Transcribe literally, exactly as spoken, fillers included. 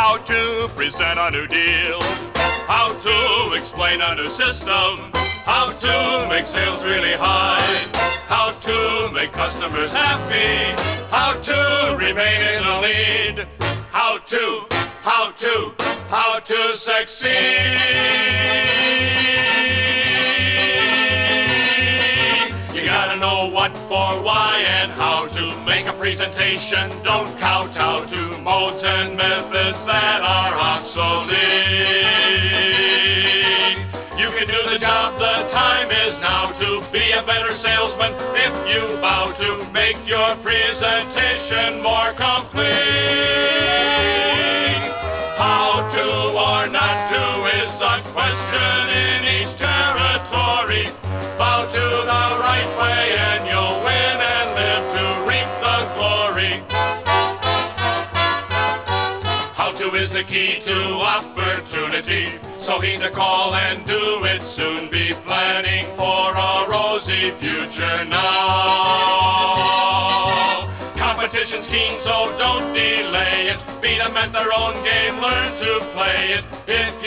How to present a new deal. How to explain a new system. How to make sales really high. How to make customers happy. How to remain in the lead. How to, how to, how to succeed. You gotta know what, for, why, and how to make a presentation. Don't kowtow to modes and methods that are obsolete. You can do the job, the time is now to be a better salesman if you vow to make your presentation more complete. How to or not to is the question in each territory. Bow to the right way and you'll win and live to reap the glory. How to is the key to opportunity, so heed the call and do it soon. Be planning for a rosy future now. Competition's keen, so don't delay it. Beat them at their own game, learn to play it. If